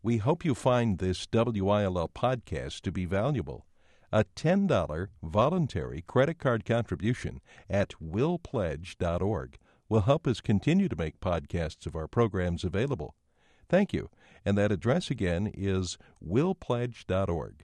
We hope you find this WILL podcast to be valuable. A $10 voluntary credit card contribution at willpledge.org will help us continue to make podcasts of our programs available. Thank you. And that address again is willpledge.org.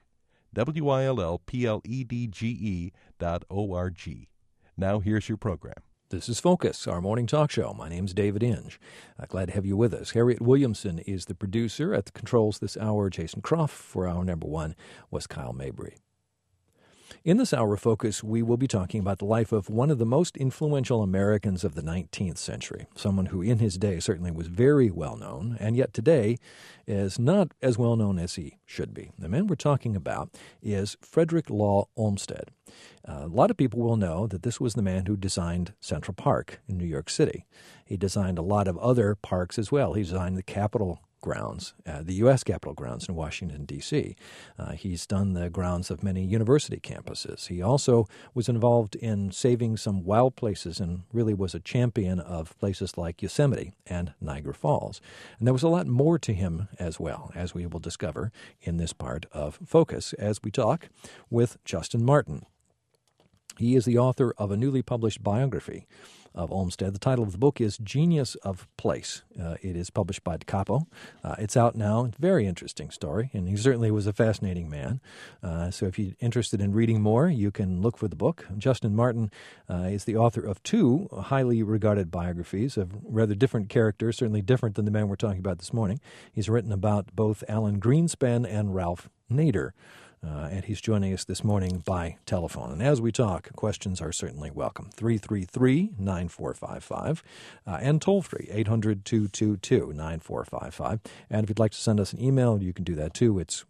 WILLPLEDGE.org. Now here's your program. This is Focus, our morning talk show. My name's David Inge. Glad to have you with us. Harriet Williamson is the producer. At the controls this hour, Jason Croft. For hour number one was Kyle Mabry. In this hour of Focus, we will be talking about the life of one of the most influential Americans of the 19th century, someone who in his day certainly was very well known, and yet today is not as well known as he should be. The man we're talking about is Frederick Law Olmsted. A lot of people will know that this was the man who designed Central Park in New York City. He designed a lot of other parks as well. He designed the Capitol grounds, the U.S. Capitol grounds in Washington, D.C. He's done the grounds of many university campuses. He also was involved in saving some wild places and really was a champion of places like Yosemite and Niagara Falls. And there was a lot more to him as well, as we will discover in this part of Focus as we talk with Justin Martin. He is the author of a newly published biography of Olmsted. The title of the book is Genius of Place. It is published by Da Capo. It's out now. It's a very interesting story, and he certainly was a fascinating man. So if you're interested in reading more, you can look for the book. Justin Martin is the author of two highly regarded biographies of rather different characters, certainly different than the man we're talking about this morning. He's written about both Alan Greenspan and Ralph Nader. And he's joining us this morning by telephone. And as we talk, questions are certainly welcome. 333-9455 and toll-free, 800-222-9455. And if you'd like to send us an email, you can do that too. It's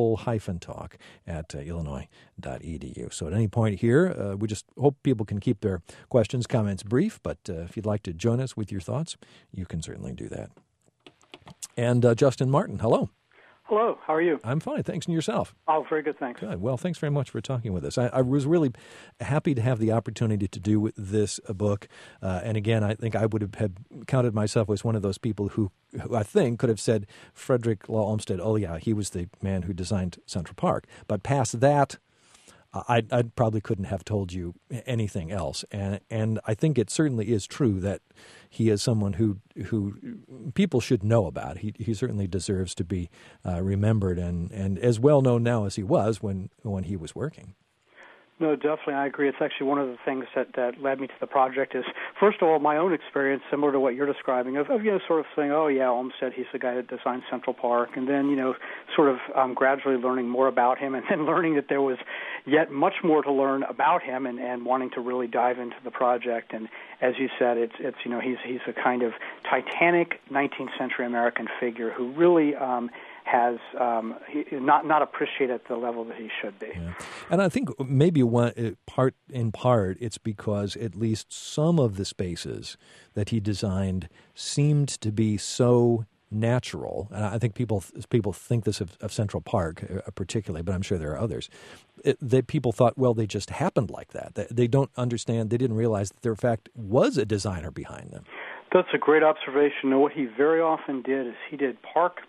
will-talk@illinois.edu. So at any point here, we just hope people can keep their questions, comments brief. But if you'd like to join us with your thoughts, you can certainly do that. And Justin Martin, hello. Hello, how are you? I'm fine, thanks. And yourself? Oh, very good, thanks. Good. Well, thanks very much for talking with us. I was really happy to have the opportunity to do this book. And again, I think I would have counted myself as one of those people who I think could have said Frederick Law Olmsted, oh yeah, he was the man who designed Central Park. But past that, I probably couldn't have told you anything else. And I think it certainly is true that he is someone who people should know about. He certainly deserves to be remembered and as well known now as he was when he was working. No, definitely, I agree. It's actually one of the things that led me to the project is, first of all, my own experience, similar to what you're describing, of sort of saying, oh, yeah, Olmsted, he's the guy that designed Central Park, and then, sort of gradually learning more about him, and then learning that there was yet much more to learn about him and wanting to really dive into the project. And as you said, it's he's a kind of titanic 19th century American figure who really has not appreciated at the level that he should be. Yeah. And I think maybe in part it's because at least some of the spaces that he designed seemed to be so natural, and I think people think this of Central Park particularly, but I'm sure there are others, that people thought, well, they just happened like that. They don't understand, they didn't realize that there in fact was a designer behind them. That's a great observation. And what he very often did is he did parks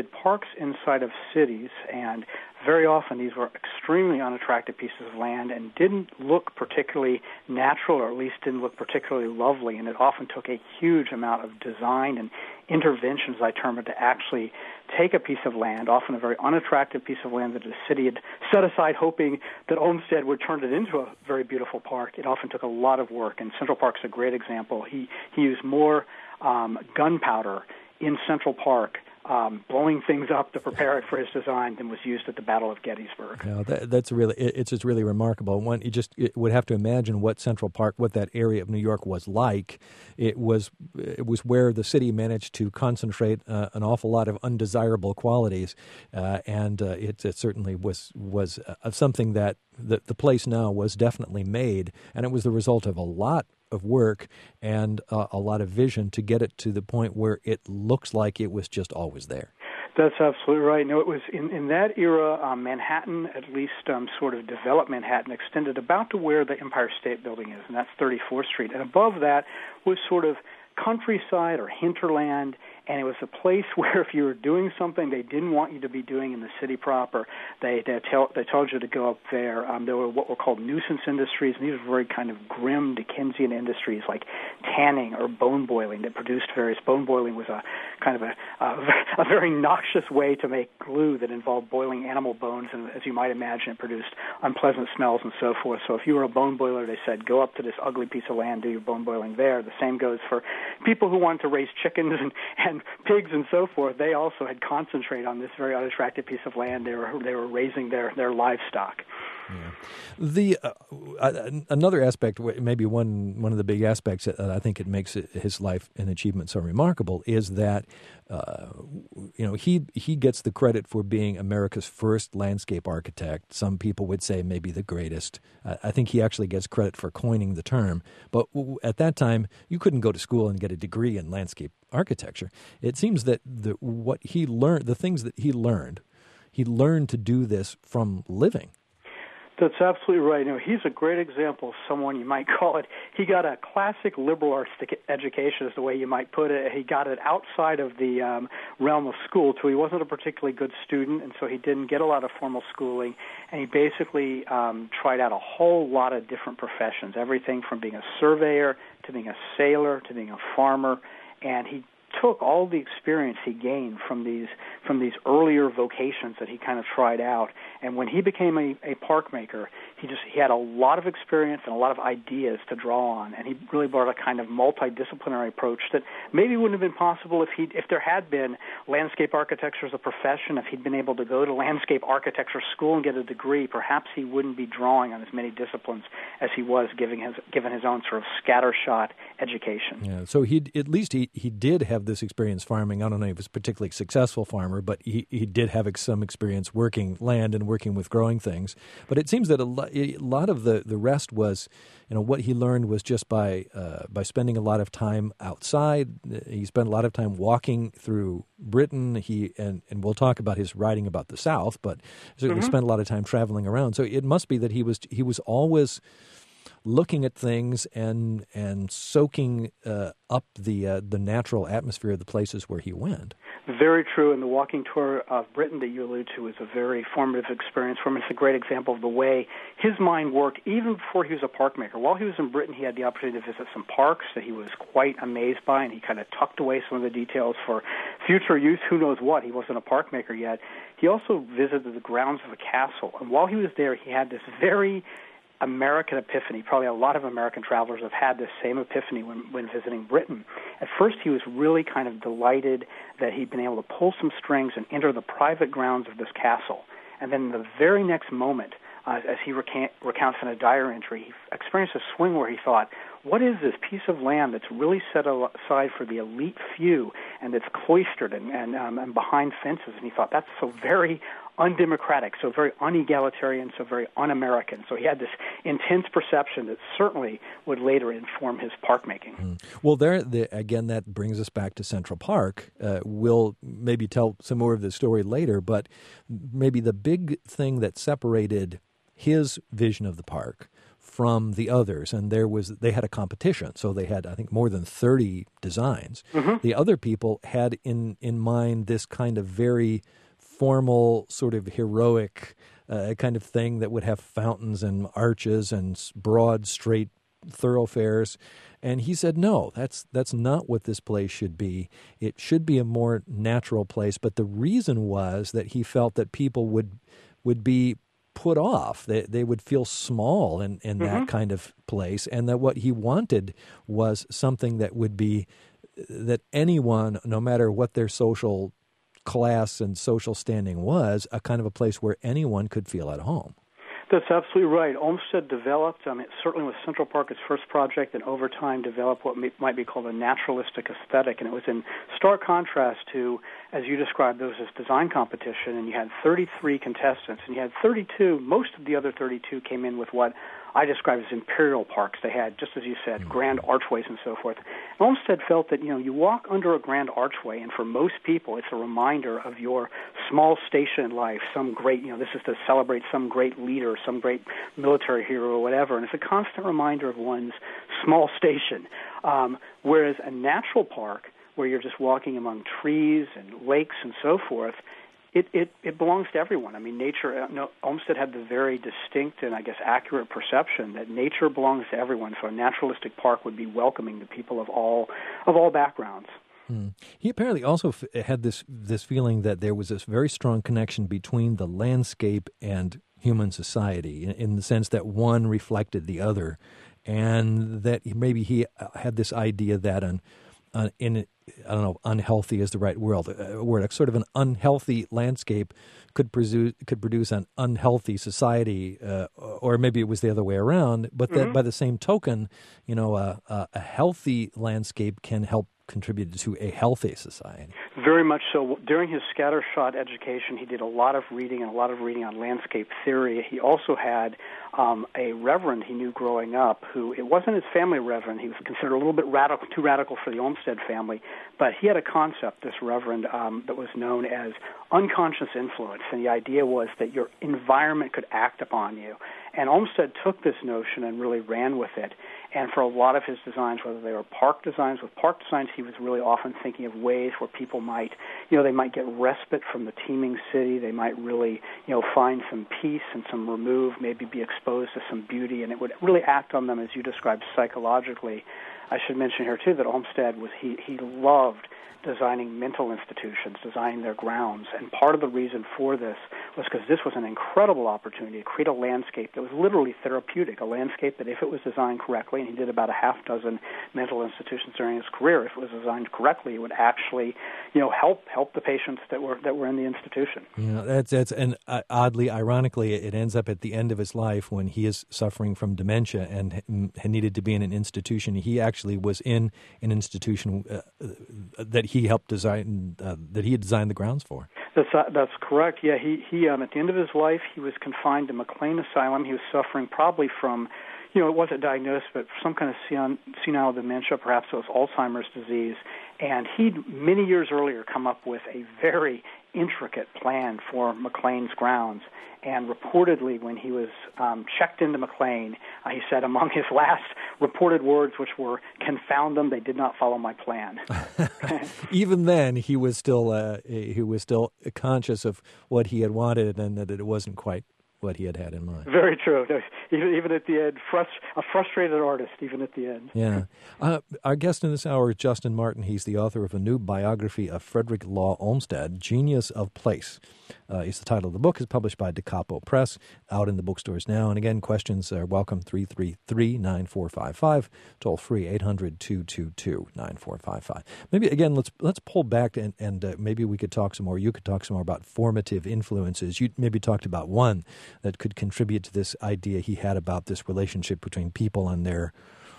inside of cities, and very often these were extremely unattractive pieces of land and didn't look particularly natural, or at least didn't look particularly lovely. And it often took a huge amount of design and interventions, I term it, to actually take a piece of land, often a very unattractive piece of land that the city had set aside hoping that Olmsted would turn it into a very beautiful park. It often took a lot of work, and Central Park's a great example. He used more gunpowder in Central Park, blowing things up to prepare it for his design than was used at the Battle of Gettysburg. Yeah, that's really it's just really remarkable. One, you would have to imagine what Central Park, what that area of New York was like. It was where the city managed to concentrate an awful lot of undesirable qualities, and it certainly was something that the place now was definitely made, and it was the result of a lot of work and a lot of vision to get it to the point where it looks like it was just always there. That's absolutely right. No, it was in that era, Manhattan, at least sort of developed Manhattan, extended about to where the Empire State Building is, and that's 34th Street. And above that was sort of countryside or hinterland, and it was a place where if you were doing something they didn't want you to be doing in the city proper, they told you to go up there. There were what were called nuisance industries, and these were very kind of grim Dickensian industries like tanning or bone boiling that produced various. Bone boiling was a kind of a very noxious way to make glue that involved boiling animal bones, and as you might imagine, it produced unpleasant smells and so forth. So if you were a bone boiler, they said, go up to this ugly piece of land, do your bone boiling there. The same goes for people who wanted to raise chickens and pigs and so forth. They also had concentrated on this very unattractive piece of land. They were raising their livestock. Yeah. Another aspect, maybe one of the big aspects that I think it makes his life and achievement so remarkable is that he gets the credit for being America's first landscape architect. Some people would say maybe the greatest. I think he actually gets credit for coining the term. But at that time, you couldn't go to school and get a degree in landscape architecture. It seems that the things that he learned to do this from living. That's absolutely right. He's a great example of someone you might call it. He got a classic liberal arts education, is the way you might put it. He got it outside of the realm of school, so he wasn't a particularly good student, and so he didn't get a lot of formal schooling. And he basically tried out a whole lot of different professions, everything from being a surveyor to being a sailor to being a farmer, and he took all the experience he gained from these earlier vocations that he kind of tried out, and when he became a park maker, he had a lot of experience and a lot of ideas to draw on, and he really brought a kind of multidisciplinary approach that maybe wouldn't have been possible if there had been landscape architecture as a profession. If he'd been able to go to landscape architecture school and get a degree, perhaps he wouldn't be drawing on as many disciplines as he was given his own sort of scattershot education. Yeah, so he did have this experience farming. I don't know if he was a particularly successful farmer, but he did have some experience working land and working with growing things. But it seems that a lot of the rest was, what he learned was just by spending a lot of time outside. He spent a lot of time walking through Britain. And we'll talk about his writing about the South, but certainly spent a lot of time traveling around. So it must be that he was always looking at things and soaking up the natural atmosphere of the places where he went. Very true, and the walking tour of Britain that you allude to is a very formative experience for him. It's a great example of the way his mind worked even before he was a park maker. While he was in Britain, he had the opportunity to visit some parks that he was quite amazed by, and he kind of tucked away some of the details for future use. Who knows what? He wasn't a park maker yet. He also visited the grounds of a castle, and while he was there, he had this very American epiphany. Probably a lot of American travelers have had this same epiphany when visiting Britain. At first, he was really kind of delighted that he'd been able to pull some strings and enter the private grounds of this castle. And then the very next moment, as he recounts in a diary entry, he experienced a swing where he thought, what is this piece of land that's really set aside for the elite few and that's cloistered and behind fences? And he thought, that's so very undemocratic, so very unegalitarian, so very un-American. So he had this intense perception that certainly would later inform his park making. Well, again, that brings us back to Central Park. We'll maybe tell some more of the story later, but maybe the big thing that separated his vision of the park from the others, and they had a competition, so they had, I think, more than 30 designs. The other people had in mind this kind of very formal, sort of heroic kind of thing that would have fountains and arches and broad, straight thoroughfares. And he said, no, that's not what this place should be. It should be a more natural place. But the reason was that he felt that people would be put off. They would feel small in that kind of place, and that what he wanted was something that would be that anyone, no matter what their social class and social standing was, a kind of a place where anyone could feel at home. That's absolutely right. Olmsted developed, it certainly was Central Park, its first project, and over time developed what might be called a naturalistic aesthetic. And it was in stark contrast to, as you described, there was this design competition, and you had 33 contestants, and you had 32. Most of the other 32 came in with what I describe as imperial parks. They had, just as you said, grand archways and so forth. And Olmsted felt that, you walk under a grand archway, and for most people, it's a reminder of your small station in life, some great, this is to celebrate some great leader, some great military hero or whatever, and it's a constant reminder of one's small station. Whereas a natural park where you're just walking among trees and lakes and so forth, it belongs to everyone. I mean, nature. Olmsted had the very distinct and I guess accurate perception that nature belongs to everyone. So a naturalistic park would be welcoming to people of all backgrounds. He apparently also had this feeling that there was this very strong connection between the landscape and human society, in the sense that one reflected the other, and that maybe he had this idea that unhealthy is the right word. A sort of an unhealthy landscape could produce an unhealthy society, or maybe it was the other way around. But that by the same token, a healthy landscape can help contribute to a healthy society. Very much so. During his scattershot education, he did a lot of reading on landscape theory. He also had a reverend he knew growing up who, it wasn't his family reverend. He was considered a little bit too radical for the Olmsted family, but he had a concept, this reverend, that was known as unconscious influence, and the idea was that your environment could act upon you. And Olmsted took this notion and really ran with it. And for a lot of his designs, whether they were park designs, he was really often thinking of ways where people might, they might get respite from the teeming city. They might really, find some peace and some remove, maybe be exposed to some beauty, and it would really act on them, as you described, psychologically. I should mention here, too, that Olmsted he loved designing mental institutions, designing their grounds. And part of the reason for this was because this was an incredible opportunity to create a landscape that was literally therapeutic, a landscape that if it was designed correctly, and he did about a half dozen mental institutions during his career, if it was designed correctly, it would actually, help the patients that were in the institution. And oddly, ironically, it ends up at the end of his life when he is suffering from dementia and needed to be in an institution. He actually was in an institution that he helped design, that he had designed the grounds for. That's correct. Yeah, he at the end of his life, he was confined to McLean Asylum. He was suffering probably from, it wasn't diagnosed, but some kind of senile dementia, perhaps it was Alzheimer's disease. And he'd, many years earlier, come up with a very intricate plan for McLean's grounds. And reportedly, when he was checked into McLean, he said among his last reported words, which were, "Confound them, they did not follow my plan." Even then, he was still conscious of what he had wanted, and that it wasn't quite what he had in mind. Very true. Even at the end, a frustrated artist, even at the end. Yeah. Our guest in this hour is Justin Martin. He's the author of a new biography of Frederick Law Olmsted, Genius of Place. Is the title of the book. Is published by Da Capo Press, out in the bookstores now. And again, questions are welcome, 333-9455, toll free 800-222-9455. Maybe again, let's pull back and maybe we could talk some more. You could talk some more about formative influences. You maybe talked about one that could contribute to this idea he had about this relationship between people and their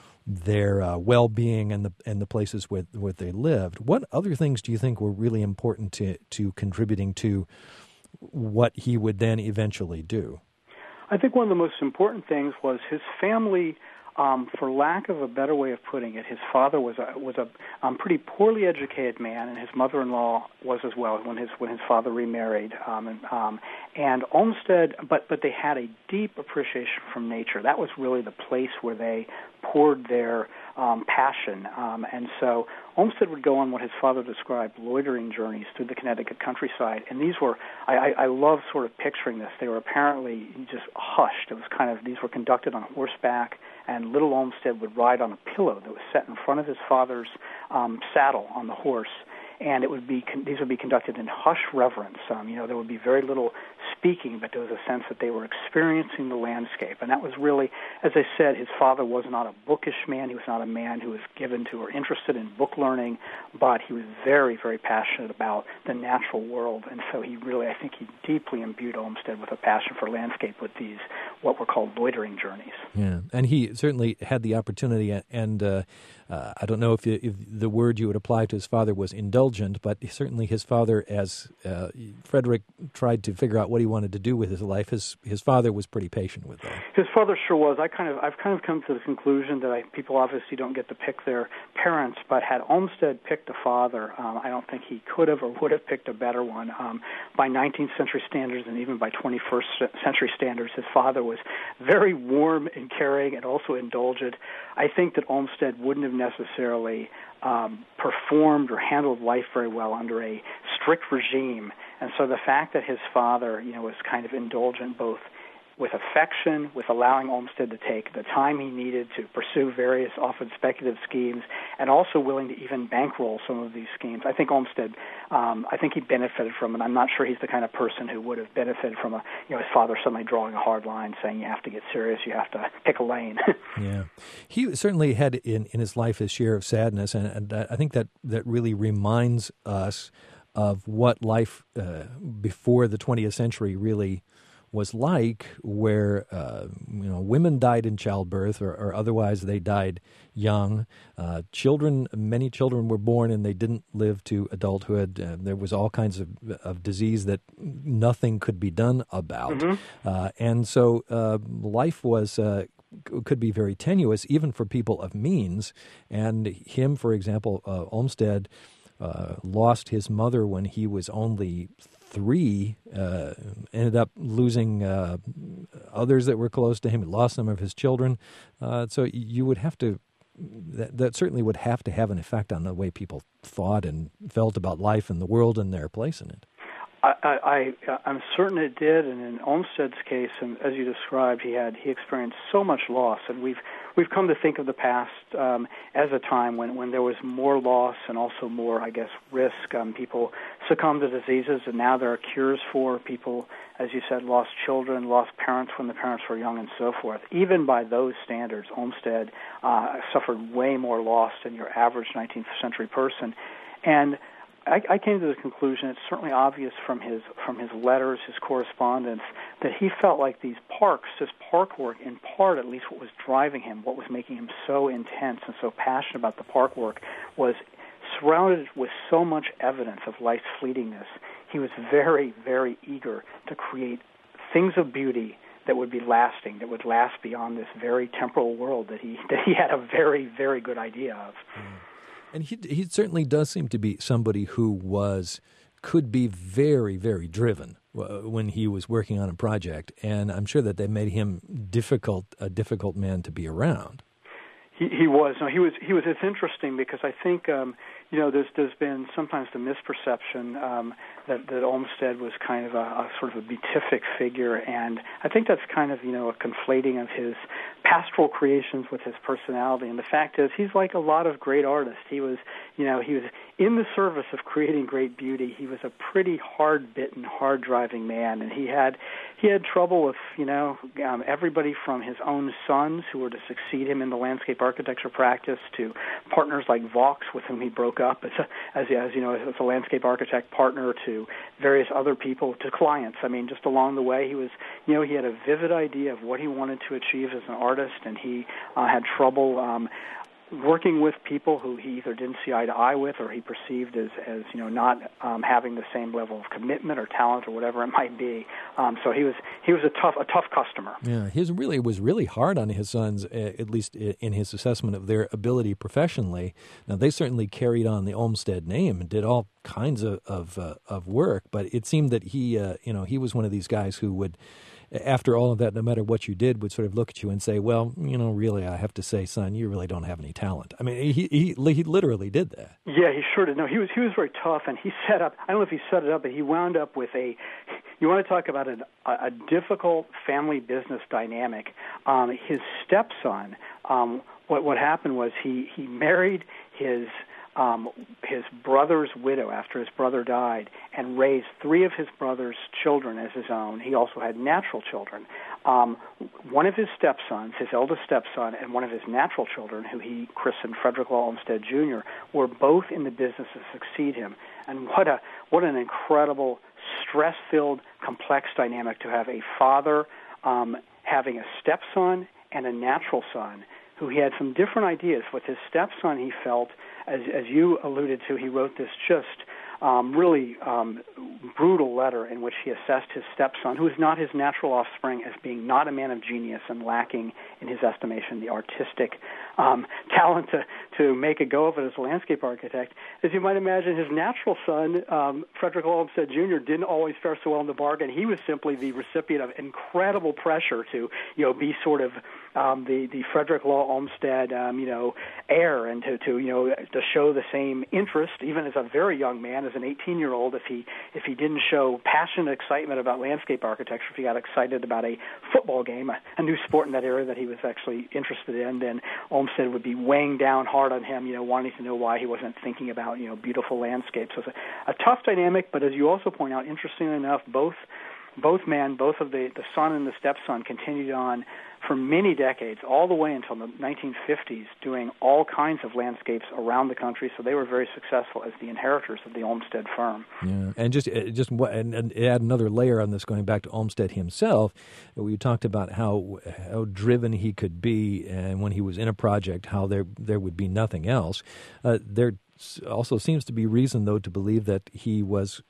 well-being and the places where they lived. What other things do you think were really important to contributing to what he would then eventually do? I think one of the most important things was his family. For lack of a better way of putting it, his father was a pretty poorly educated man, and his mother-in-law was as well when his father remarried. And Olmsted, but they had a deep appreciation from nature. That was really the place where they poured their passion. And so Olmsted would go on what his father described, loitering journeys through the Connecticut countryside. And these were, I love sort of picturing this. They were apparently just hushed. It was these were conducted on horseback, and little Olmsted would ride on a pillow that was set in front of his father's saddle on the horse. And these would be conducted in hushed reverence. There would be very little speaking, but there was a sense that they were experiencing the landscape. And that was really, as I said, his father was not a bookish man. He was not a man who was given to or interested in book learning, but he was very, very passionate about the natural world. And so I think he deeply imbued Olmsted with a passion for landscape with these, what were called loitering journeys. Yeah, and he certainly had the opportunity, and I don't know if the word you would apply to his father was indulgent, but certainly his father, as Frederick tried to figure out what he wanted to do with his life, his father was pretty patient with that. His father sure was. I've kind of come to the conclusion that people obviously don't get to pick their parents, but had Olmsted picked a father, I don't think he could have or would have picked a better one. By 19th century standards and even by 21st century standards, his father was very warm and caring and also indulgent. I think that Olmsted wouldn't have necessarily performed or handled life very well under a strict regime. And so the fact that his father, was kind of indulgent both with affection, with allowing Olmsted to take the time he needed to pursue various often speculative schemes, and also willing to even bankroll some of these schemes. I think Olmsted, I think he benefited from it. I'm not sure he's the kind of person who would have benefited from his father suddenly drawing a hard line, saying you have to get serious, you have to pick a lane. Yeah. He certainly had in his life his share of sadness, and I think that really reminds us of what life before the 20th century really was like, where women died in childbirth or otherwise they died young. Many children were born and they didn't live to adulthood. There was all kinds of disease that nothing could be done about. Mm-hmm. And so life was could be very tenuous even for people of means. And him, for example, Olmsted lost his mother when he was only 3, ended up losing others that were close to him. He lost some of his children. So you would have to, that certainly would have to have an effect on the way people thought and felt about life and the world and their place in it. I'm certain it did, and in Olmsted's case, and as you described, he experienced so much loss, and we've come to think of the past as a time when there was more loss and also more, I guess, risk. People succumbed to diseases, and now there are cures for people, as you said, lost children, lost parents when the parents were young, and so forth. Even by those standards, Olmsted suffered way more loss than your average 19th century person, and I came to the conclusion, it's certainly obvious from his letters, his correspondence, that he felt like this park work, in part at least what was driving him, what was making him so intense and so passionate about the park work, was surrounded with so much evidence of life's fleetingness. He was very, very eager to create things of beauty that would be lasting, that would last beyond this very temporal world that he had a very, very good idea of. Mm. And he certainly does seem to be somebody who could be very, very driven when he was working on a project, and I'm sure that they made him a difficult man to be around. He was. No, he was. It's interesting because I think there's been sometimes the misperception that Olmsted was kind of a sort of a beatific figure, and I think that's kind of a conflating of his pastoral creations with his personality. And the fact is, he's like a lot of great artists. He was in the service of creating great beauty. He was a pretty hard-bitten, hard-driving man, and he had trouble with everybody from his own sons who were to succeed him in the landscape architecture practice to partners like Vaux, with whom he broke up as a landscape architect partner, to various other people, to clients. I mean, just along the way, he had a vivid idea of what he wanted to achieve as an artist, and he had trouble working with people who he either didn't see eye to eye with, or he perceived as not having the same level of commitment or talent or whatever it might be. So he was a tough customer. Yeah, was really hard on his sons, at least in his assessment of their ability professionally. Now they certainly carried on the Olmsted name and did all kinds of work, but it seemed that he was one of these guys who would, after all of that, no matter what you did, would sort of look at you and say, well, really, I have to say, son, you really don't have any talent. I mean, he literally did that. Yeah, he sure did. No, he was very tough, and he set up, I don't know if he set it up, but he wound up with you want to talk about a difficult family business dynamic. His stepson, what happened was he married his brother's widow after his brother died, and raised 3 of his brother's children as his own. He also had natural children. One of his stepsons, his eldest stepson, and one of his natural children, who he christened Frederick Law Olmsted Jr., were both in the business to succeed him. And what an incredible, stress-filled, complex dynamic to have a father having a stepson and a natural son who he had some different ideas. With his stepson, he felt, as you alluded to, he wrote this just really brutal letter in which he assessed his stepson, who is not his natural offspring, as being not a man of genius and lacking, in his estimation, the artistic talent to make a go of it as a landscape architect. As you might imagine, his natural son, Frederick Law Olmsted Jr., didn't always fare so well in the bargain. He was simply the recipient of incredible pressure to, be sort of the Frederick Law Olmsted, heir, and to show the same interest, even as a very young man, as an 18-year-old. If he didn't show passionate excitement about landscape architecture, if he got excited about a football game, a new sport in that area that he was actually interested in, then Olmsted would be weighing down hard on him, wanting to know why he wasn't thinking about, beautiful landscapes. So it's a tough dynamic, but as you also point out, interestingly enough, both of the son and the stepson continued on for many decades, all the way until the 1950s, doing all kinds of landscapes around the country. So they were very successful as the inheritors of the Olmsted firm. Yeah, and and add another layer on this, going back to Olmsted himself. We talked about how driven he could be, and when he was in a project, how there would be nothing else. There also seems to be reason, though, to believe that he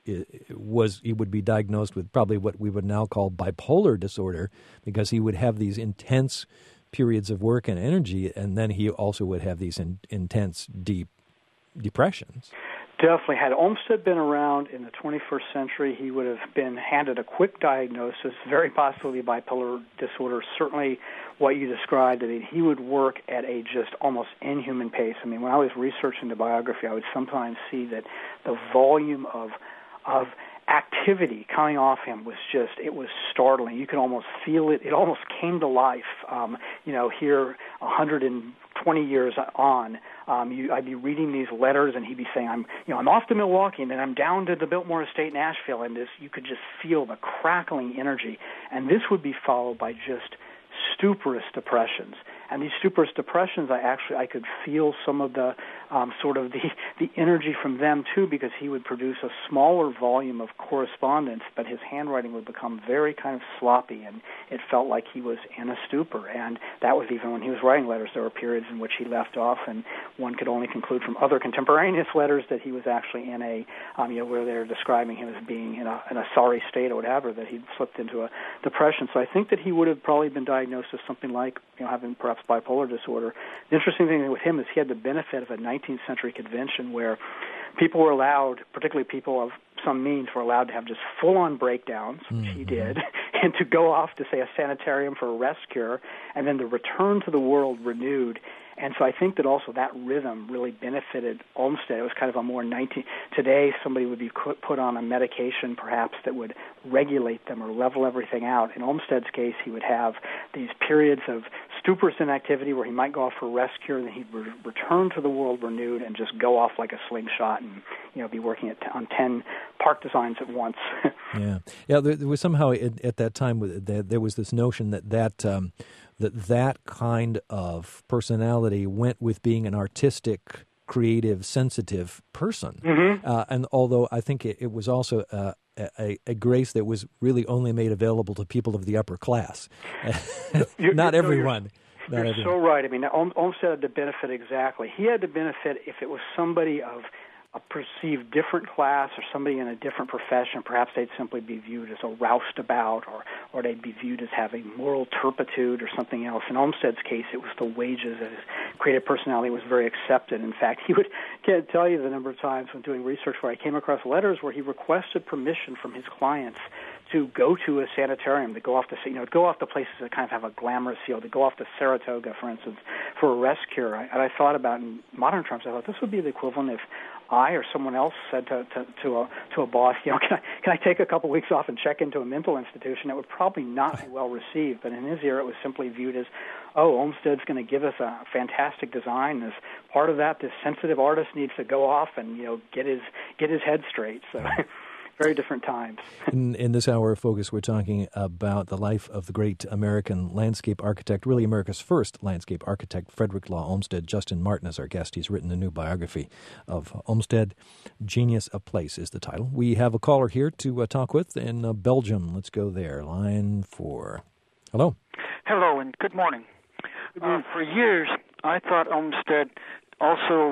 would be diagnosed with probably what we would now call bipolar disorder, because he would have these intense periods of work and energy, and then he also would have these intense, deep depressions. Definitely. Had Olmsted been around in the 21st century, he would have been handed a quick diagnosis, very possibly bipolar disorder. Certainly what you described, he would work at a just almost inhuman pace. I mean, when I was researching the biography, I would sometimes see that the volume of activity coming off him was it was startling. You could almost feel it. It almost came to life. Here 120 years on, I'd be reading these letters, and he'd be saying, I'm off to Milwaukee, and then I'm down to the Biltmore Estate, Nashville, and you could just feel the crackling energy. And this would be followed by just stuporous depressions. And these stuporous depressions, I could feel some of the sort of the energy from them too, because he would produce a smaller volume of correspondence, but his handwriting would become very kind of sloppy, and it felt like he was in a stupor. And that was even when he was writing letters. There were periods in which he left off, and one could only conclude from other contemporaneous letters that he was actually in a where they're describing him as being in a sorry state or whatever, that he'd slipped into a depression. So I think that he would have probably been diagnosed with something like having perhaps bipolar disorder. The interesting thing with him is he had the benefit of a 19th century convention where people were allowed, particularly people of some means, were allowed to have just full-on breakdowns, which he did, and to go off to, say, a sanitarium for a rest cure, and then to return to the world renewed. And so I think that also that rhythm really benefited Olmsted. It was kind of a more today somebody would be put on a medication perhaps that would regulate them or level everything out. In Olmsted's case, he would have these periods of stuporous inactivity where he might go off for a rest cure, and then he'd return to the world renewed and just go off like a slingshot and be working on 10 park designs at once. Yeah. There was somehow at that time there was this notion that kind of personality went with being an artistic, creative, sensitive person. And although I think it was also a grace that was really only made available to people of the upper class. Not everyone. You're so right. I mean, Olmsted had the benefit exactly. He had the benefit if it was somebody of a perceived different class or somebody in a different profession. Perhaps they'd simply be viewed as a roustabout, or they'd be viewed as having moral turpitude or something else. In Olmsted's case, it was the wages of his creative personality was very accepted. In fact, can't tell you the number of times when doing research where I came across letters where he requested permission from his clients to go to a sanitarium, to go off to places that kind of have a glamorous feel, to go off to Saratoga, for instance, for a rest cure. And I thought about, in modern terms, I thought this would be the equivalent if I or someone else said to a boss, can I take a couple weeks off and check into a mental institution? It would probably not be well received. But in his era, it was simply viewed as, Olmsted's going to give us a fantastic design. As part of that, this sensitive artist needs to go off and get his head straight. So. Very different times. In this hour of Focus, we're talking about the life of the great American landscape architect, really America's first landscape architect, Frederick Law Olmsted. Justin Martin is our guest. He's written a new biography of Olmsted. Genius of Place is the title. We have a caller here to talk with in Belgium. Let's go there. Line 4. Hello. Hello, and good morning. For years, I thought Olmsted also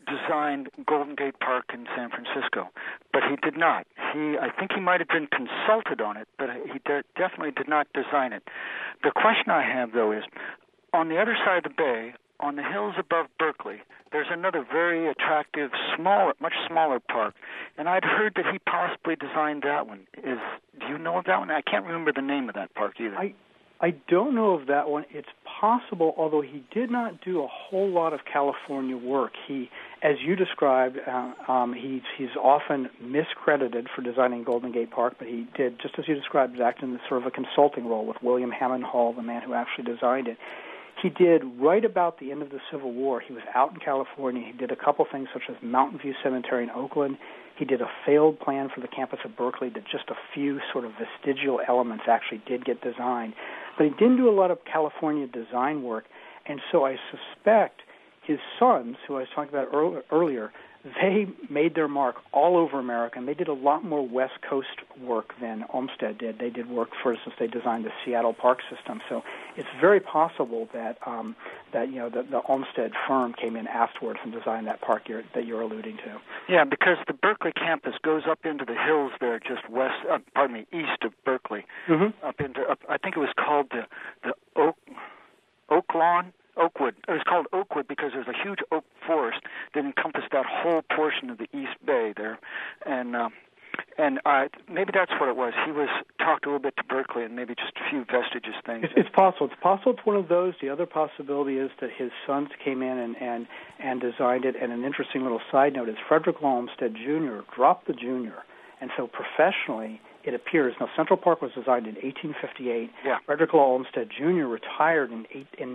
designed Golden Gate Park in San Francisco, but he did not. I think he might have been consulted on it, but he definitely did not design it. The question I have, though, is on the other side of the bay, on the hills above Berkeley, there's another very attractive, much smaller park, and I'd heard that he possibly designed that one. Do you know of that one? I can't remember the name of that park either. I don't know of that one. It's possible, although he did not do a whole lot of California work. He, as you described, he's often miscredited for designing Golden Gate Park, but he did, just as you described, act in sort of a consulting role with William Hammond Hall, the man who actually designed it. He did, right about the end of the Civil War, he was out in California. He did a couple things such as Mountain View Cemetery in Oakland. He did a failed plan for the campus of Berkeley that just a few sort of vestigial elements actually did get designed. But he didn't do a lot of California design work, and so I suspect his sons, who I was talking about earlier, they made their mark all over America, and they did a lot more West Coast work than Olmsted did. They did work, for instance, they designed the Seattle Park system. So it's very possible that the Olmsted firm came in afterwards and designed that park that you're alluding to. Yeah, because the Berkeley campus goes up into the hills there, just east of Berkeley. Mm-hmm. I think it was called the Oakwood. It was called Oakwood because there's a huge oak forest that encompassed that whole portion of the East Bay there, and maybe that's what it was. He talked a little bit to Berkeley and maybe just a few vestigious things. It's possible. It's possible it's one of those. The other possibility is that his sons came in and designed it. And an interesting little side note is Frederick Law Olmsted Jr. dropped the junior, and so professionally, it appears. Now, Central Park was designed in 1858. Yeah. Frederick Law Olmsted Jr. retired in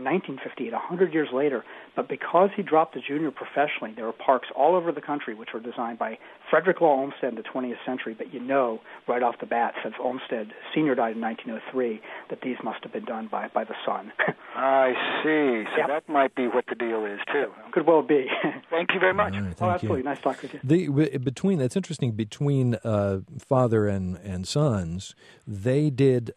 1958, 100 years later. But because he dropped the junior professionally, there are parks all over the country which were designed by Frederick Law Olmsted in the 20th century. But you know right off the bat, since Olmsted Sr. died in 1903, that these must have been done by the son. I see. So that might be what the deal is, too. Could well be. Thank you very much. Right, absolutely. Nice talking with you. That's interesting. Between father and sons, they did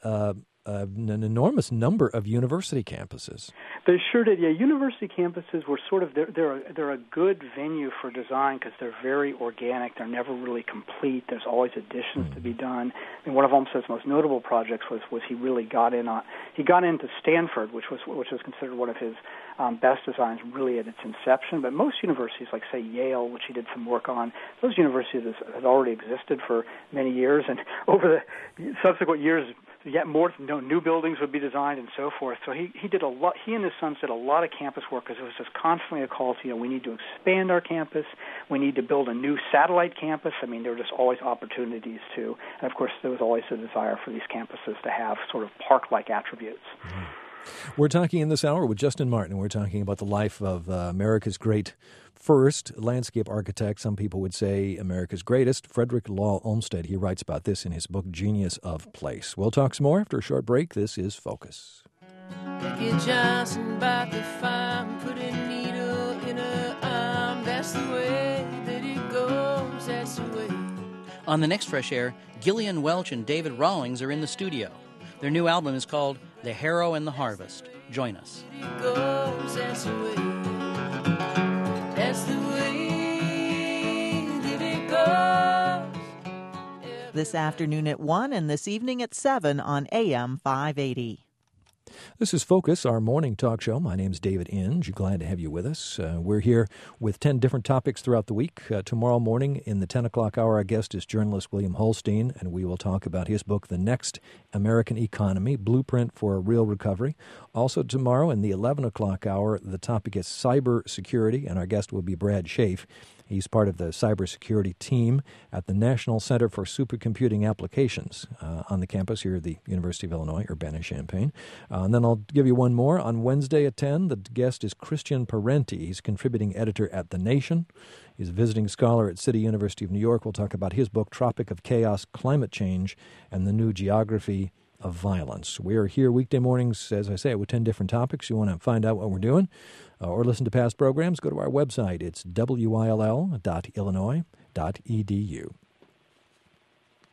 an enormous number of university campuses. They sure did. Yeah, university campuses were sort of they're a good venue for design because they're very organic. They're never really complete. There's always additions to be done. I mean, one of Olmsted's most notable projects was he really got into Stanford, which was considered one of his best designs really at its inception. But most universities, like say Yale, which he did some work on, those universities had already existed for many years, and over the subsequent years, yet more new buildings would be designed and so forth. So he did a lot. He and his sons did a lot of campus work because it was just constantly a call to, we need to expand our campus. We need to build a new satellite campus. I mean, there were just always opportunities to. And, of course, there was always a desire for these campuses to have sort of park-like attributes. Mm-hmm. We're talking in this hour with Justin Martin. We're talking about the life of America's great first landscape architect. Some people would say America's greatest, Frederick Law Olmsted. He writes about this in his book, Genius of Place. We'll talk some more after a short break. This is Focus. Becky Johnson bought the farm, put a needle in her arm. That's the way that it goes, that's the way. On the next Fresh Air, Gillian Welch and David Rawlings are in the studio. Their new album is called The Harrow and the Harvest. Join us. It goes, that's the way. That's the way that it goes. This afternoon at 1 and this evening at 7 on AM 580. This is Focus, our morning talk show. My name's David Inge. Glad to have you with us. We're here with 10 different topics throughout the week. Tomorrow morning in the 10 o'clock hour, our guest is journalist William Holstein, and we will talk about his book, The Next American Economy, Blueprint for a Real Recovery. Also tomorrow in the 11 o'clock hour, the topic is cyber security, and our guest will be Brad Schaaf. He's part of the cybersecurity team at the National Center for Supercomputing Applications on the campus here at the University of Illinois, Urbana-Champaign. And then I'll give you one more. On Wednesday at 10, the guest is Christian Parenti. He's contributing editor at The Nation. He's a visiting scholar at City University of New York. We'll talk about his book, Tropic of Chaos, Climate Change, and the New Geography of Violence. We are here weekday mornings, as I say, with 10 different topics. You want to find out what we're doing or listen to past programs, go to our website. It's will.illinois.edu.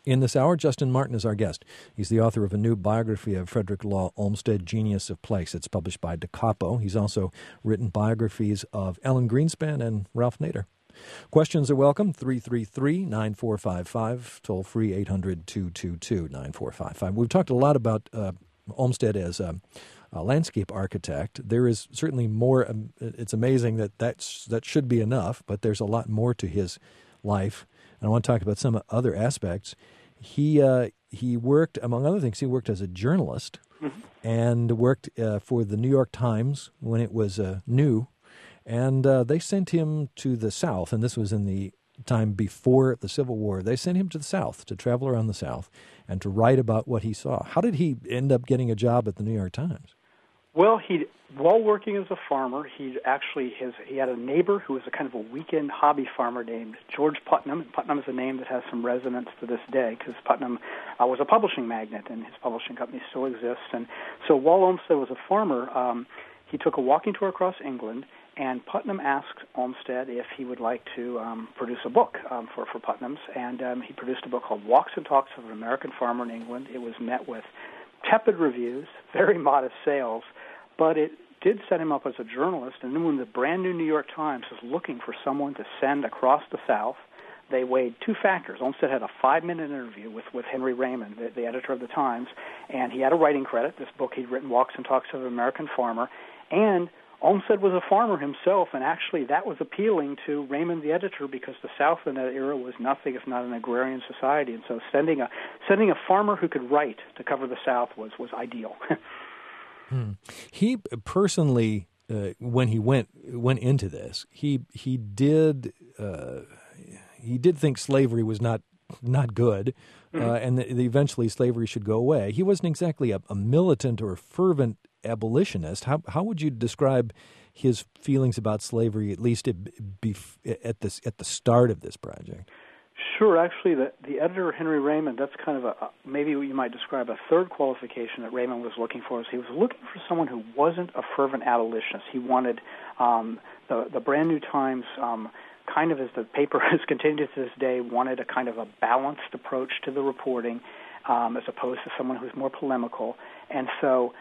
In this hour, Justin Martin is our guest. He's the author of a new biography of Frederick Law Olmsted, Genius of Place. It's published by Da Capo. He's also written biographies of Ellen Greenspan and Ralph Nader. Questions are welcome, 333-9455, toll free 800-222-9455. We've talked a lot about Olmsted as a landscape architect. There is certainly more. It's amazing that should be enough, but there's a lot more to his life. And I want to talk about some other aspects. He worked, among other things, he worked as a journalist and worked for the New York Times when it was new. And they sent him to the South, and this was in the time before the Civil War. They sent him to the South to travel around the South and to write about what he saw. How did he end up getting a job at the New York Times? Well, while working as a farmer, he had a neighbor who was a kind of a weekend hobby farmer named George Putnam. Putnam is a name that has some resonance to this day because Putnam was a publishing magnate, and his publishing company still exists. And so while Olmsted was a farmer, he took a walking tour across England, and Putnam asked Olmsted if he would like to produce a book for Putnam's, and he produced a book called Walks and Talks of an American Farmer in England. It was met with tepid reviews, very modest sales, but it did set him up as a journalist. And then when the brand new New York Times was looking for someone to send across the South, they weighed two factors. Olmsted had a 5-minute interview with Henry Raymond, the editor of the Times, and he had a writing credit. This book he'd written, Walks and Talks of an American Farmer, and Olmsted was a farmer himself, and actually that was appealing to Raymond, the editor, because the South in that era was nothing if not an agrarian society, and so sending a farmer who could write to cover the South was ideal. He personally, when he went into this, he did think slavery was not good, and that eventually slavery should go away. He wasn't exactly a militant or a fervent abolitionist. How would you describe his feelings about slavery, at least at the start of this project? Sure. Actually, the editor, Henry Raymond, that's kind of maybe you might describe a third qualification that Raymond was looking for. Is he was looking for someone who wasn't a fervent abolitionist. He wanted the brand new Times, kind of as the paper has continued to this day, wanted a kind of a balanced approach to the reporting, as opposed to someone who's more polemical. And so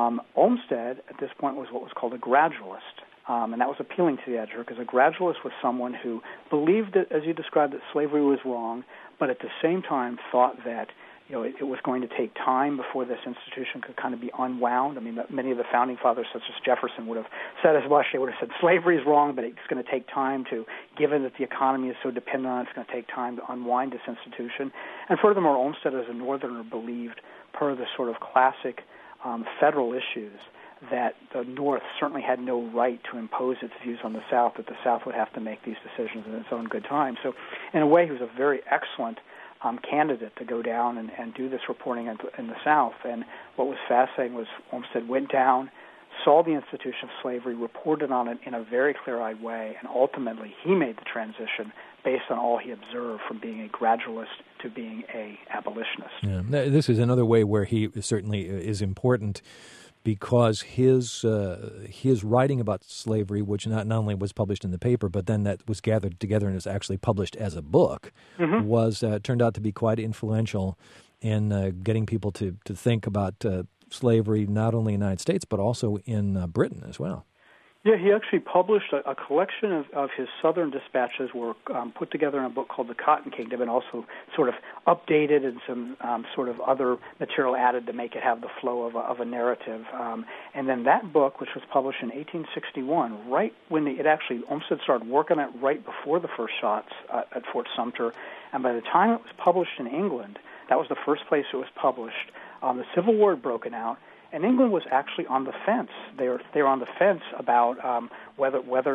Olmsted, at this point, was what was called a gradualist. And that was appealing to the editor because a gradualist was someone who believed that, as you described, that slavery was wrong, but at the same time thought that it was going to take time before this institution could kind of be unwound. I mean, many of the founding fathers, such as Jefferson, would have said as much. They would have said slavery is wrong, but it's going to take time to, given that the economy is so dependent on it, it's going to take time to unwind this institution. And furthermore, Olmsted, as a Northerner, believed, per the sort of classic federal issues, that the North certainly had no right to impose its views on the South, that the South would have to make these decisions in its own good time. So in a way, he was a very excellent candidate to go down and do this reporting in the South. And what was fascinating was Olmsted went down, saw the institution of slavery, reported on it in a very clear-eyed way, and ultimately he made the transition based on all he observed from being a gradualist to being a abolitionist. Yeah. This is another way where he certainly is important, because his writing about slavery, which not only was published in the paper, but then that was gathered together and is actually published as a book, was turned out to be quite influential in getting people to think about slavery not only in the United States but also in Britain as well. Yeah, he actually published a collection of his Southern dispatches were put together in a book called The Cotton Kingdom, and also sort of updated and some sort of other material added to make it have the flow of a narrative. And then that book, which was published in 1861, right when Olmsted started working on it right before the first shots at Fort Sumter, and by the time it was published in England, that was the first place it was published, the Civil War had broken out. And England was actually on the fence. They were on the fence about whether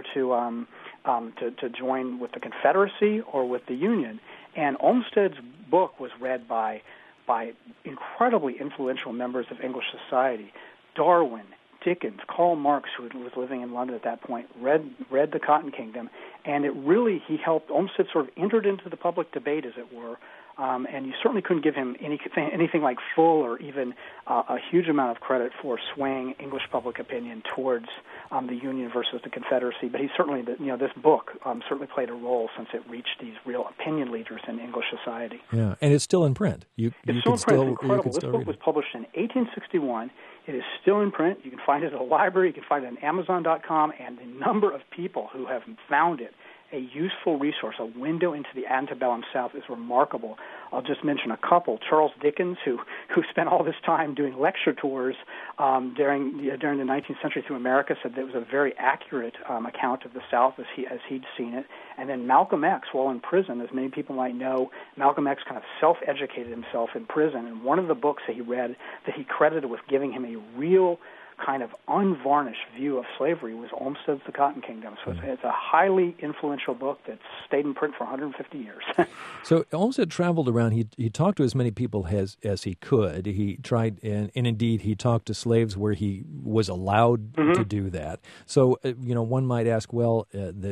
to join with the Confederacy or with the Union. And Olmsted's book was read by incredibly influential members of English society. Darwin, Dickens, Karl Marx, who was living in London at that point, read The Cotton Kingdom, and he helped. Olmsted sort of entered into the public debate, as it were, and you certainly couldn't give him anything like full or even a huge amount of credit for swaying English public opinion towards the Union versus the Confederacy. But he certainly, this book certainly played a role since it reached these real opinion leaders in English society. Yeah, and it's still in print. It's still in print. It's incredible. This book was published in 1861. It is still in print. You can find it at a library. You can find it on Amazon.com, and the number of people who have found it a useful resource, a window into the antebellum South, is remarkable. I'll just mention a couple. Charles Dickens, who spent all this time doing lecture tours during the 19th century through America, said that it was a very accurate account of the South as he'd seen it. And then Malcolm X, while in prison, as many people might know, Malcolm X kind of self-educated himself in prison. And one of the books that he read that he credited with giving him a real kind of unvarnished view of slavery was Olmsted's The Cotton Kingdom. So it's a highly influential book that's stayed in print for 150 years. So Olmsted traveled around. He talked to as many people as he could. He tried, and indeed he talked to slaves where he was allowed to do that. So one might ask, well,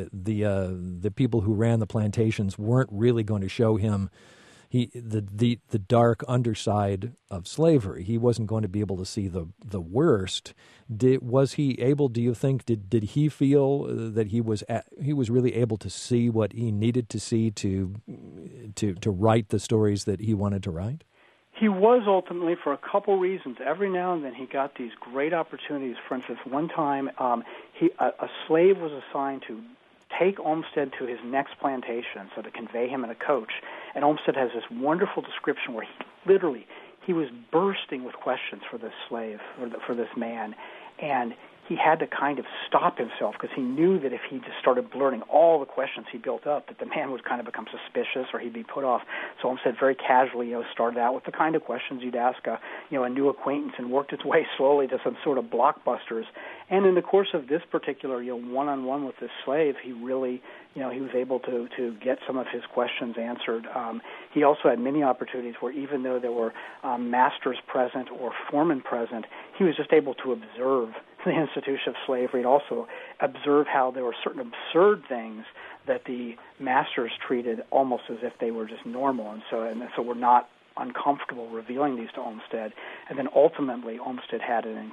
the people who ran the plantations weren't really going to show him the dark underside of slavery. He wasn't going to be able to see the worst. Was he able? Do you think? Did he feel that he was really able to see what he needed to see to write the stories that he wanted to write? He was ultimately, for a couple reasons. Every now and then he got these great opportunities. For instance, one time a slave was assigned to take Olmsted to his next plantation, so to convey him in a coach. And Olmsted has this wonderful description where he was bursting with questions for this slave, for this man, and he had to kind of stop himself because he knew that if he just started blurting all the questions he built up, that the man would kind of become suspicious or he'd be put off. So Olmsted very casually, started out with the kind of questions you'd ask a new acquaintance and worked its way slowly to some sort of blockbusters. And in the course of this particular, one-on-one with this slave, he really, he was able to get some of his questions answered. He also had many opportunities where even though there were masters present or foremen present, he was just able to observe the institution of slavery and also observe how there were certain absurd things that the masters treated almost as if they were just normal, and so were not uncomfortable revealing these to Olmsted. And then ultimately, Olmsted had an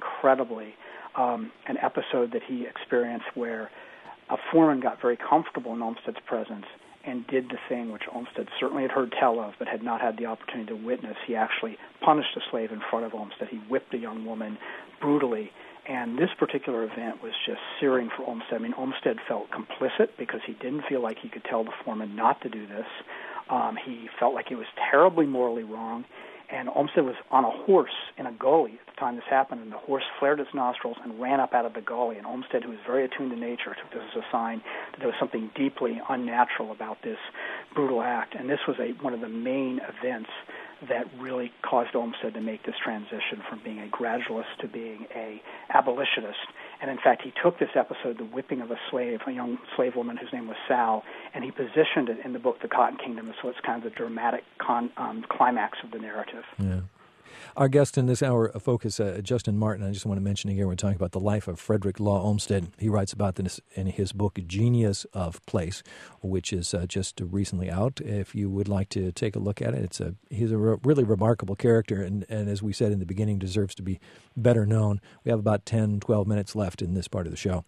episode that he experienced where a foreman got very comfortable in Olmsted's presence and did the thing which Olmsted certainly had heard tell of but had not had the opportunity to witness. He actually punished a slave in front of Olmsted. He whipped a young woman brutally. And this particular event was just searing for Olmsted. I mean, Olmsted felt complicit because he didn't feel like he could tell the foreman not to do this. He felt like it was terribly morally wrong. And Olmsted was on a horse in a gully at the time this happened, and the horse flared its nostrils and ran up out of the gully. And Olmsted, who was very attuned to nature, took this as a sign that there was something deeply unnatural about this brutal act. And this was one of the main events that really caused Olmsted to make this transition from being a gradualist to being a abolitionist. And in fact, he took this episode, the whipping of a young slave woman whose name was Sal, and he positioned it in the book The Cotton Kingdom, so it's kind of the dramatic climax of the narrative. Yeah. Our guest in this hour of Focus, Justin Martin, I just want to mention here, we're talking about the life of Frederick Law Olmsted. He writes about this in his book, Genius of Place, which is just recently out. If you would like to take a look at it, he's a really remarkable character, and as we said in the beginning, deserves to be better known. We have about 10, 12 minutes left in this part of the show.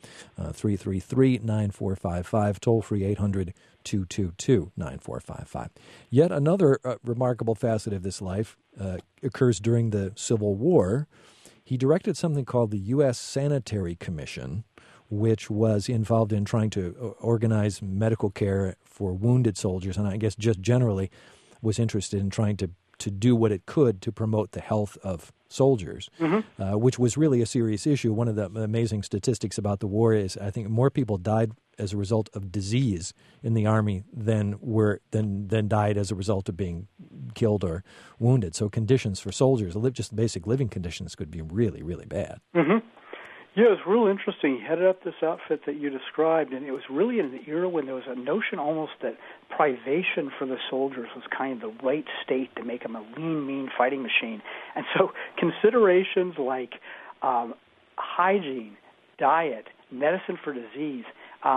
333-9455, toll-free 800-222-9455. Yet another remarkable facet of this life occurs during the Civil War. He directed something called the U.S. Sanitary Commission, which was involved in trying to organize medical care for wounded soldiers, and I guess just generally was interested in trying to do what it could to promote the health of soldiers, which was really a serious issue. One of the amazing statistics about the war is I think more people died as a result of disease in the Army than died as a result of being killed or wounded. So conditions for soldiers, just basic living conditions, could be really, really bad. Mm-hmm. Yeah, it was real interesting. He headed up this outfit that you described, and it was really in an era when there was a notion almost that privation for the soldiers was kind of the right state to make them a lean, mean fighting machine. And so considerations like hygiene, diet, medicine for disease,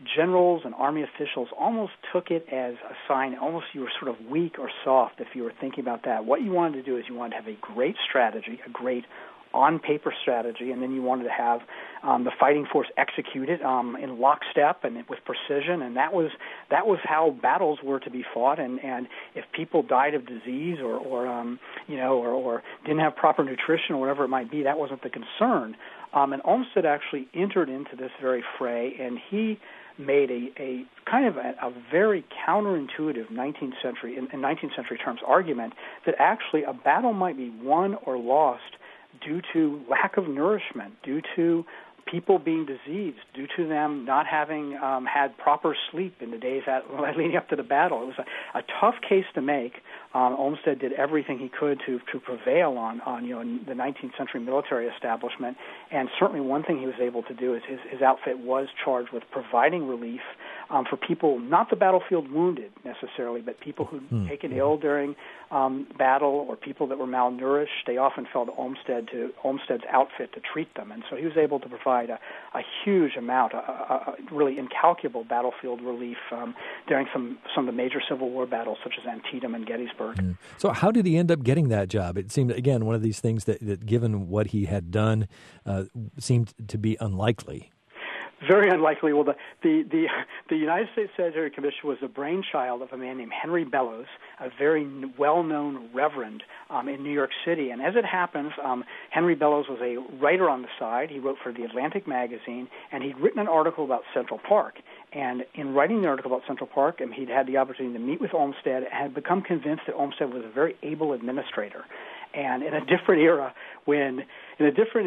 generals and army officials almost took it as a sign, almost you were sort of weak or soft if you were thinking about that. What you wanted to do is you wanted to have a great strategy, a great on-paper strategy, and then you wanted to have the fighting force execute it in lockstep and with precision, and that was how battles were to be fought. And if people died of disease or didn't have proper nutrition or whatever it might be, that wasn't the concern. And Olmsted actually entered into this very fray, and he made a kind of a very counterintuitive 19th century, in 19th century terms, argument that actually a battle might be won or lost due to lack of nourishment, due to people being diseased, due to them not having had proper sleep in the days leading up to the battle. It was a tough case to make. Olmsted did everything he could to prevail on the 19th century military establishment, and certainly one thing he was able to do is his outfit was charged with providing relief for people, not the battlefield wounded necessarily, but people who'd taken ill during battle or people that were malnourished. They often fell to Olmsted's outfit to treat them, and so he was able to provide a huge amount, a really incalculable battlefield relief during some of the major Civil War battles, such as Antietam and Gettysburg. So how did he end up getting that job? It seemed, again, one of these things that given what he had done, seemed to be unlikely. Very unlikely. Well, the United States Sanitary Commission was the brainchild of a man named Henry Bellows, a very well-known reverend in New York City. And as it happens, Henry Bellows was a writer on the side. He wrote for the Atlantic magazine, and he'd written an article about Central Park. And in writing the article about Central Park, he'd had the opportunity to meet with Olmsted and had become convinced that Olmsted was a very able administrator. And in a different era, when it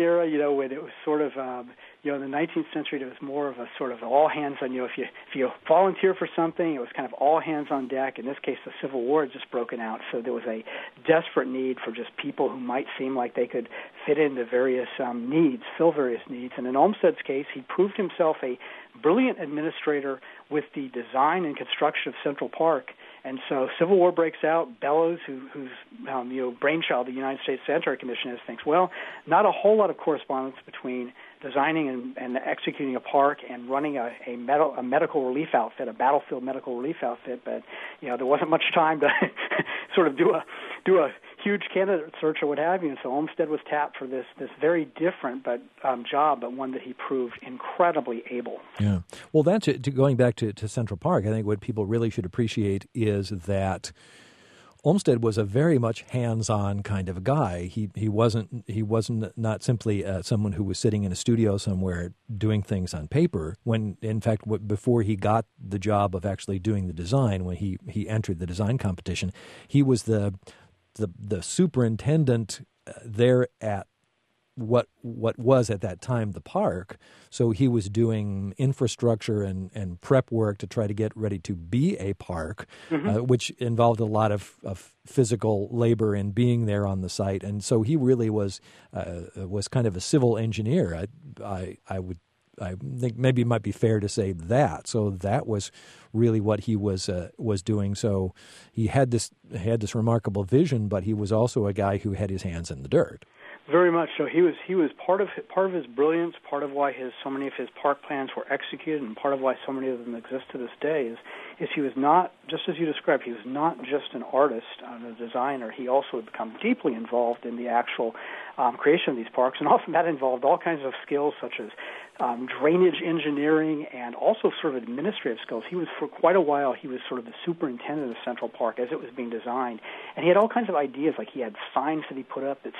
was sort of, in the 19th century, it was more of a sort of all hands on, if you volunteer for something, it was kind of all hands on deck. In this case, the Civil War had just broken out, so there was a desperate need for just people who might seem like they could fit into various needs, fill various needs. And in Olmsted's case, he proved himself a brilliant administrator with the design and construction of Central Park. And so Civil War breaks out. Bellows, whose brainchild the United States Sanitary Commission is, thinks, well, not a whole lot of correspondence between designing and executing a park and running a medical relief outfit, a battlefield medical relief outfit. But there wasn't much time to sort of do a huge candidate search or what have you. And so Olmsted was tapped for this very different job, but one that he proved incredibly able. Yeah. Well, that's it. Going back to Central Park, I think what people really should appreciate is that Olmsted was a very much hands-on kind of a guy. He wasn't not simply someone who was sitting in a studio somewhere doing things on paper. When in fact, before he got the job of actually doing the design, when he entered the design competition, he was the superintendent there at what was at that time the park. So he was doing infrastructure and prep work to try to get ready to be a park, which involved a lot of physical labor in being there on the site. And so he really was kind of a civil engineer. I think maybe it might be fair to say that. So that was really what he was doing. So he had this remarkable vision, but he was also a guy who had his hands in the dirt. Very much so. He was part of his brilliance, part of why so many of his park plans were executed, and part of why so many of them exist to this day is he was not, just as you described, he was not just an artist and a designer. He also had become deeply involved in the actual creation of these parks, and often that involved all kinds of skills such as drainage engineering and also sort of administrative skills. For quite a while, he was sort of the superintendent of Central Park as it was being designed. And he had all kinds of ideas, like he had signs that he put up to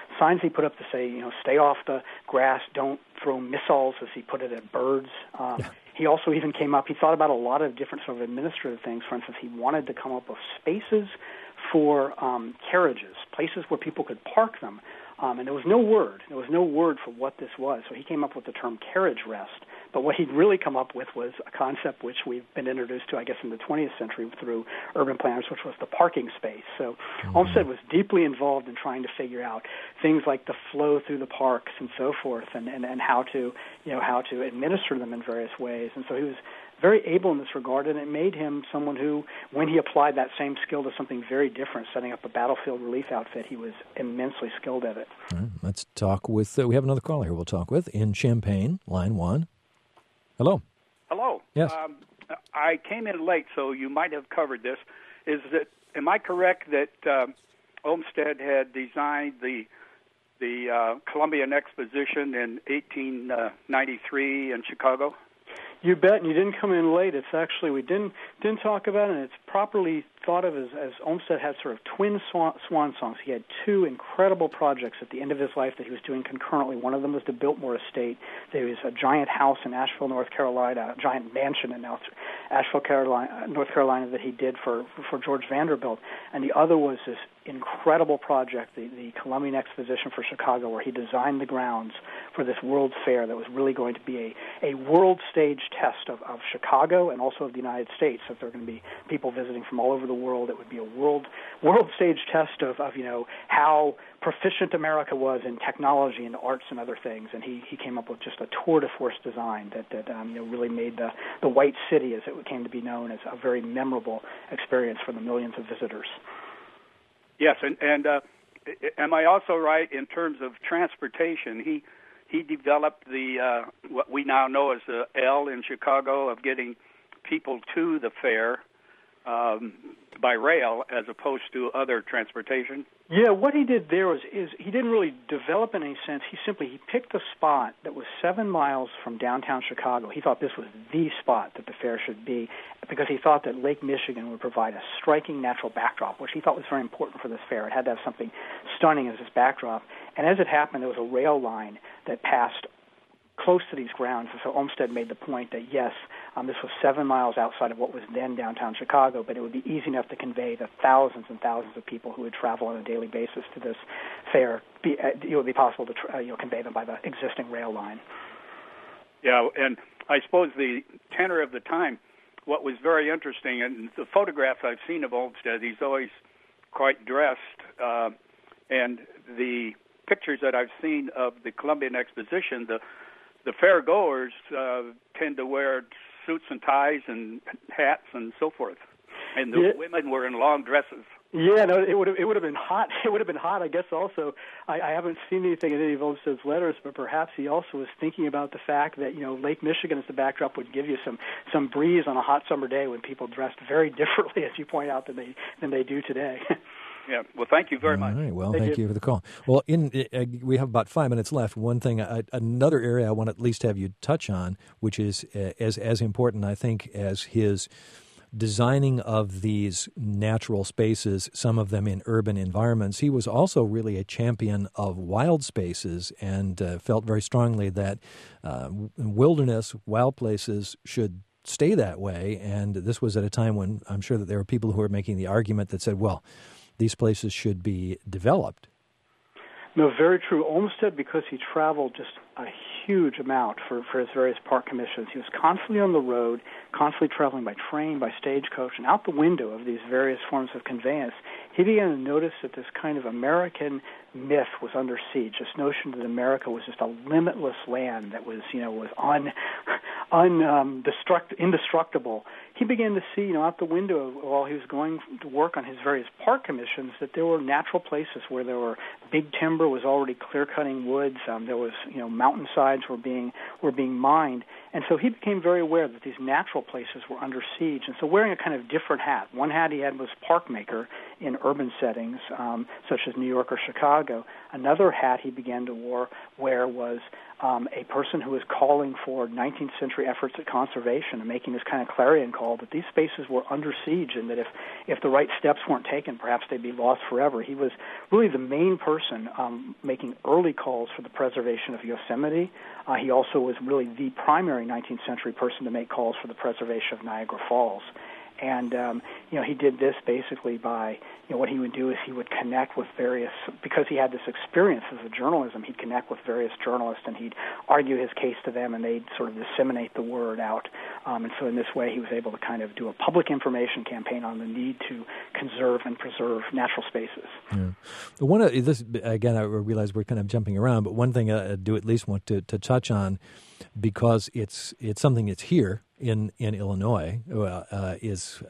say, stay off the grass, don't throw missiles, as he put it, at birds. He also even he thought about a lot of different sort of administrative things. For instance, he wanted to come up with spaces for carriages, places where people could park them. And there was no word for what this was. So he came up with the term carriage rest. But what he'd really come up with was a concept which we've been introduced to, I guess, in the 20th century through urban planners, which was the parking space. So Olmsted was deeply involved in trying to figure out things like the flow through the parks and so forth, and how to administer them in various ways. And so he was very able in this regard, and it made him someone who, when he applied that same skill to something very different, setting up a battlefield relief outfit, he was immensely skilled at it. All right, let's talk with, we have another caller here we'll talk with in Champaign, line 1. Hello. Hello. Yes. I came in late, so you might have covered this. Am I correct that Olmsted had designed the Columbian Exposition in 1893 in Chicago? You bet, and you didn't come in late. It's actually, we didn't talk about it, and it's properly thought of as Olmsted had sort of twin swan songs. He had two incredible projects at the end of his life that he was doing concurrently. One of them was the Biltmore Estate. There was a giant house in Asheville, North Carolina, a giant mansion in Asheville, North Carolina that he did for George Vanderbilt. And the other was this incredible project, the Columbian Exposition for Chicago, where he designed the grounds for this World's Fair that was really going to be a world stage test of Chicago and also of the United States. So if there were going to be people visiting from all over the world, it would be a world stage test of how proficient America was in technology and arts and other things. And he came up with just a tour de force design that really made the White City, as it came to be known, as a very memorable experience for the millions of visitors. Yes, and am I also right in terms of transportation? He developed the what we now know as the L in Chicago of getting people to the fair by rail as opposed to other transportation. Yeah, what he did there is he didn't really develop in any sense. He picked a spot that was 7 miles from downtown Chicago. He thought this was the spot that the fair should be because he thought that Lake Michigan would provide a striking natural backdrop, which he thought was very important for this fair. It had to have something stunning as its backdrop. And as it happened, there was a rail line that passed close to these grounds. And so Olmsted made the point that, yes, this was 7 miles outside of what was then downtown Chicago, but it would be easy enough to convey the thousands and thousands of people who would travel on a daily basis to this fair. It would be possible to convey them by the existing rail line. Yeah, and I suppose the tenor of the time, what was very interesting, and the photographs I've seen of Olmsted, he's always quite dressed, and the pictures that I've seen of the Columbian Exposition, the fair-goers tend to wear suits and ties and hats and so forth, and the women were in long dresses. Yeah, no, it would have been hot. It would have been hot. I guess also, I haven't seen anything in any of Olmsted's letters, but perhaps he also was thinking about the fact that Lake Michigan as the backdrop would give you some breeze on a hot summer day when people dressed very differently, as you point out, than they do today. Yeah. Well, thank you very much. All right. Well, thank you for the call. Well, we have about 5 minutes left. One thing, another area I want to at least have you touch on, which is as important, I think, as his designing of these natural spaces, some of them in urban environments. He was also really a champion of wild spaces and felt very strongly that wilderness, wild places should stay that way. And this was at a time when I'm sure that there were people who were making the argument that said, well, these places should be developed. No, very true. Olmsted, because he traveled just a huge amount for his various park commissions, he was constantly on the road, constantly traveling by train, by stagecoach, and out the window of these various forms of conveyance. He began to notice that this kind of American myth was under siege, this notion that America was just a limitless land that was, indestructible. He began to see, out the window while he was going to work on his various park commissions, that there were natural places where there were big timber was already clear-cutting woods. There was, mountainsides were being mined, and so he became very aware that these natural places were under siege. And so, wearing a kind of different hat. One hat he had was park maker in urban settings, such as New York or Chicago. Another hat he began to wear was a person who was calling for 19th century efforts at conservation and making this kind of clarion call that these spaces were under siege and that if the right steps weren't taken, perhaps they'd be lost forever. He was really the main person making early calls for the preservation of Yosemite. He also was really the primary 19th century person to make calls for the preservation of Niagara Falls. And, he did this basically by, what he would do is he would connect with because he had this experience as a journalism, he'd connect with various journalists and he'd argue his case to them and they'd sort of disseminate the word out. And so in this way he was able to kind of do a public information campaign on the need to conserve and preserve natural spaces. Yeah. One of this, again, I realize we're kind of jumping around, but one thing I do at least want to touch on, because it's something that's here in Illinois, is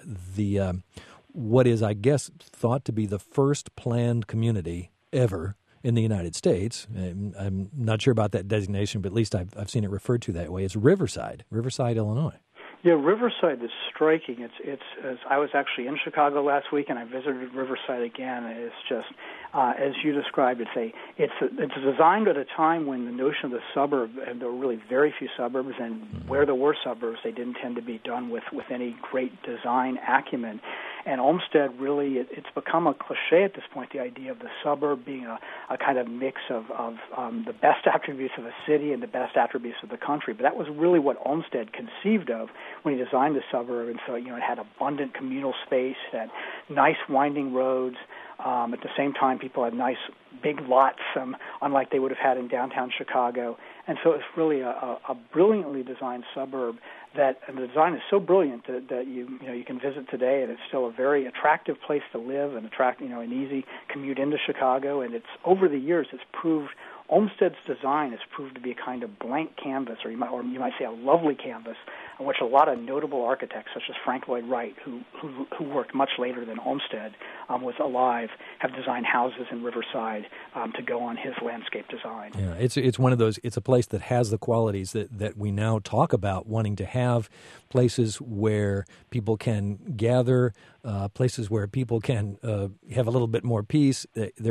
what is, I guess, thought to be the first planned community ever in the United States. I'm not sure about that designation, but at least I've seen it referred to that way. It's Riverside, Illinois. Yeah, Riverside is striking. It's I was actually in Chicago last week, and I visited Riverside again. It's just as you described. It's designed at a time when the notion of the suburb, and there were really very few suburbs, and where there were suburbs, they didn't tend to be done with any great design acumen. And Olmsted really, it's become a cliche at this point, the idea of the suburb being a kind of mix of the best attributes of a city and the best attributes of the country. But that was really what Olmsted conceived of when he designed the suburb. And so, it had abundant communal space, it had nice winding roads. At the same time, people had nice big lots, unlike they would have had in downtown Chicago. And so it's really a brilliantly designed suburb and the design is so brilliant that you can visit today, and it's still a very attractive place to live and an easy commute into Chicago. And it's over the years, it's proved Olmsted's design has proved to be a kind of blank canvas, or you might say a lovely canvas, in which a lot of notable architects, such as Frank Lloyd Wright, who worked much later than Olmsted was alive, have designed houses in Riverside to go on his landscape design. Yeah, it's one of those. It's a place that has the qualities that we now talk about, wanting to have places where people can gather, places where people can have a little bit more peace.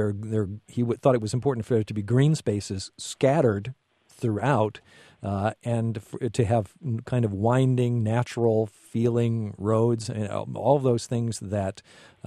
He thought it was important for there to be green spaces scattered throughout, and to have kind of winding, natural feeling roads, and all of those things that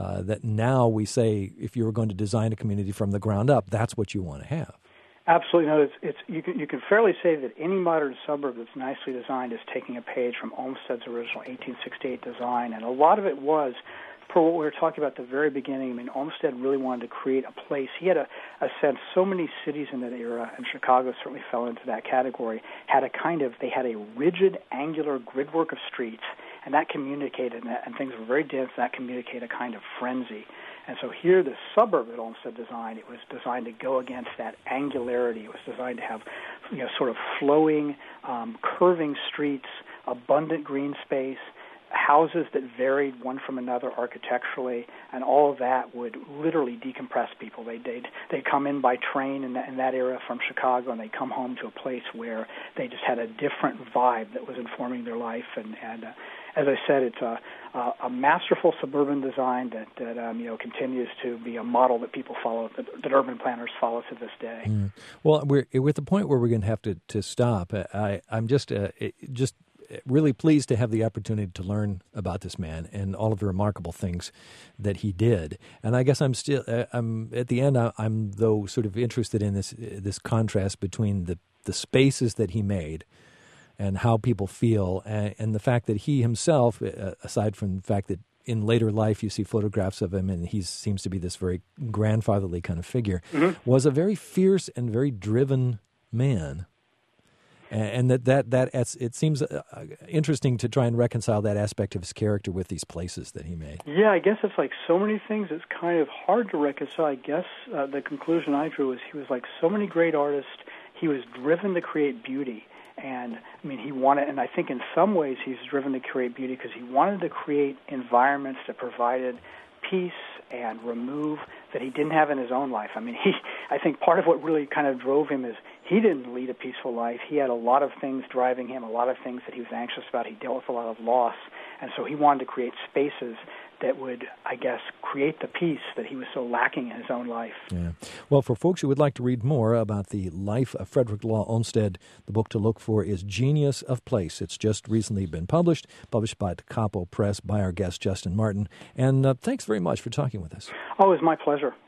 now we say, if you were going to design a community from the ground up, that's what you want to have. Absolutely. No, you can fairly say that any modern suburb that's nicely designed is taking a page from Olmsted's original 1868 design, and a lot of it was, per what we were talking about at the very beginning. I mean, Olmsted really wanted to create a place. He had a sense so many cities in that era, and Chicago certainly fell into that category, they had a rigid, angular gridwork of streets, and that communicated, and things were very dense, and that communicated a kind of frenzy. And so here, the suburb that Olmsted designed, it was designed to go against that angularity. It was designed to have, sort of flowing, curving streets, abundant green space, houses that varied one from another architecturally, and all of that would literally decompress people. They'd come in by train in that era from Chicago, and they'd come home to a place where they just had a different vibe that was informing their life. And as I said, it's a masterful suburban design that continues to be a model that people follow, that urban planners follow to this day. Well, we're at the point where we're going to have to stop. I'm just really pleased to have the opportunity to learn about this man and all of the remarkable things that he did. And I guess I'm at the end. I'm though sort of interested in this contrast between the spaces that he made and how people feel, and the fact that he himself, aside from the fact that in later life you see photographs of him and he seems to be this very grandfatherly kind of figure, was a very fierce and very driven man. And it seems interesting to try and reconcile that aspect of his character with these places that he made. Yeah, I guess it's like so many things, it's kind of hard to reconcile. I guess the conclusion I drew was he was like so many great artists, he was driven to create beauty. And, I mean, and I think in some ways he's driven to create beauty because he wanted to create environments that provided peace and remove that he didn't have in his own life. I mean, I think part of what really kind of drove him is he didn't lead a peaceful life. He had a lot of things driving him, a lot of things that he was anxious about. He dealt with a lot of loss. And so he wanted to create spaces that would, I guess, create the peace that he was so lacking in his own life. Yeah. Well, for folks who would like to read more about the life of Frederick Law Olmsted, the book to look for is Genius of Place. It's just recently been published by Capo Press by our guest, Justin Martin. And thanks very much for talking with us. Oh, it was my pleasure.